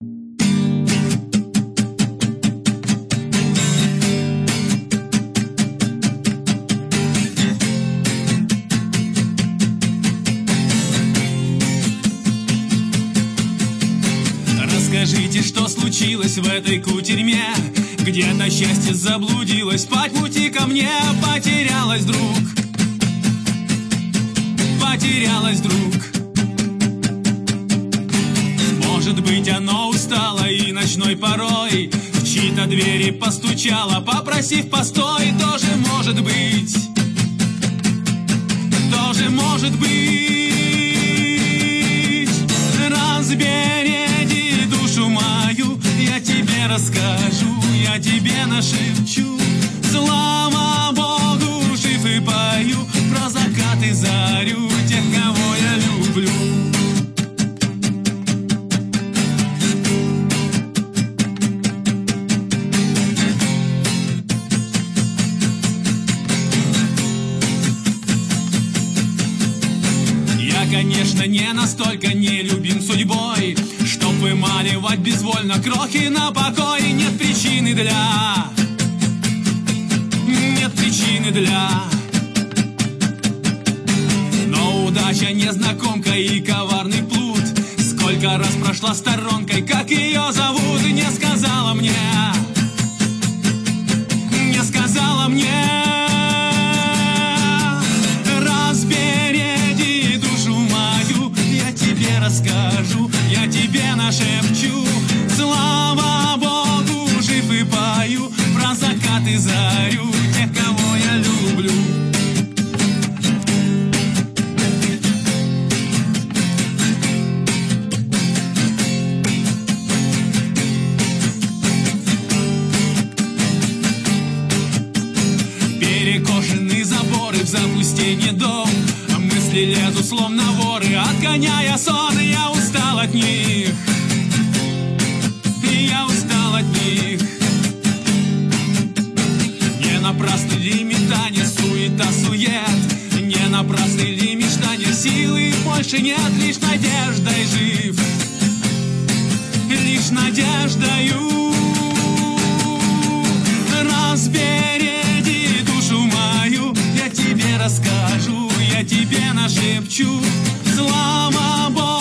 Расскажите, что случилось в этой кутерьме, где-то счастье заблудилось по пути ко мне. Потерялась, друг, потерялась, друг. Может быть, оно устало и ночной порой в чьи-то двери постучало, попросив постой. Тоже может быть, тоже может быть. Разбереги душу мою, я тебе расскажу, я тебе нашепчу. Слава Богу, жив и пою про закат и зарю тех, кого я люблю. Я, конечно, не настолько не любим судьбой, чтоб вымаливать безвольно крохи на покой. Нет причины для, нет причины для. Но удача незнакомка и коварный плут. Сколько раз прошла сторонкой, как ее зовут, и не сказала мне, не сказала мне. Разбереги душу мою, я тебе расскажу, я тебе нашепчу. Слава Богу, жив и пою про закат и зарю тех, кого я люблю. Перекошены заборы, в запустении дом, мысли лезут словно воры, отгоняя сон. Я устал от них, я устал от них. Не напрасны ли метания, суета-сует, не напрасны ли мечтания, силы больше нет, лишь надеждой жив, лишь надеждою. Разбереги душу мою, я тебе расскажу, я тебе нашепчу. Слава Богу,